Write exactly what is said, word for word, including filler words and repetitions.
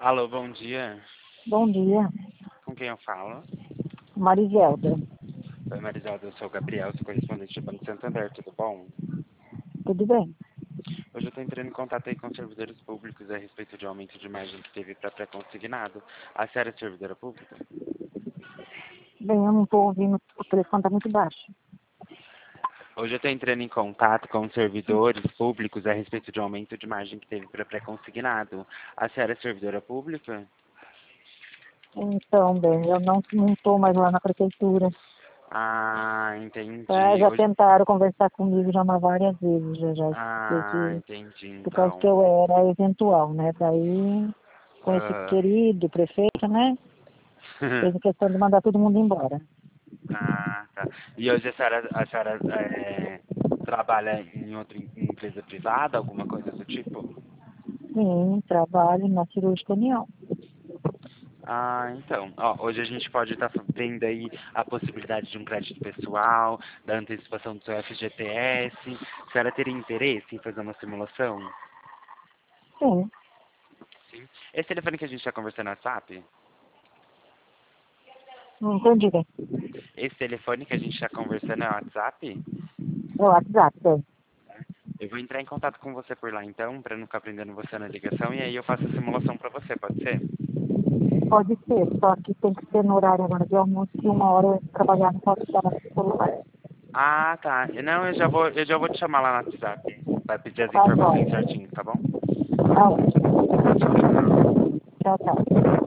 Alô, bom dia. Bom dia, Com quem eu falo? Mariselda. Oi, Marisalda, eu sou o Gabriel, sou correspondente do Banco Santander, tudo bom? Tudo bem? Hoje eu estou entrando em contato aí com os servidores públicos a respeito de aumento de margem que teve para pré-consignado. A senhora é servidora pública? Bem, eu não estou ouvindo, o telefone está muito baixo. Hoje eu estou entrando em contato com os servidores públicos a respeito de aumento de margem que teve para pré-consignado. A senhora é servidora pública? Então, bem, eu não estou mais lá na prefeitura. Ah, Tá? entendi. Já Hoje... tentaram conversar comigo já uma várias vezes, já, já expliquei Ah, que, entendi, por causa que então. eu era eventual, né? Daí, com esse Ah. querido prefeito, né? Fez a questão de mandar todo mundo embora. Ah, tá. E hoje a senhora, a senhora é, trabalha em outra em- empresa privada, alguma coisa do tipo? Sim, trabalho na cirúrgica União. Ah, então. Ó, hoje a gente pode estar vendo aí a possibilidade de um crédito pessoal, da antecipação do seu F G T S. A senhora teria interesse em fazer uma simulação? Sim, Sim. Esse telefone que a gente está conversando é WhatsApp? não entendi bem. Esse telefone que a gente está conversando é WhatsApp? É o WhatsApp, bem. Eu vou entrar em contato com você por lá então, para não ficar prendendo você na ligação, e aí eu faço a simulação para você, pode ser? Pode ser, só que tem que ser no horário agora de almoço, que uma hora eu trabalhar não posso estar no celular. Ah, tá. Não, eu já vou, eu já vou te chamar lá no WhatsApp. Vai pedir as Tá informações bom. certinho, tá bom? Tá ótimo. Tchau, tchau.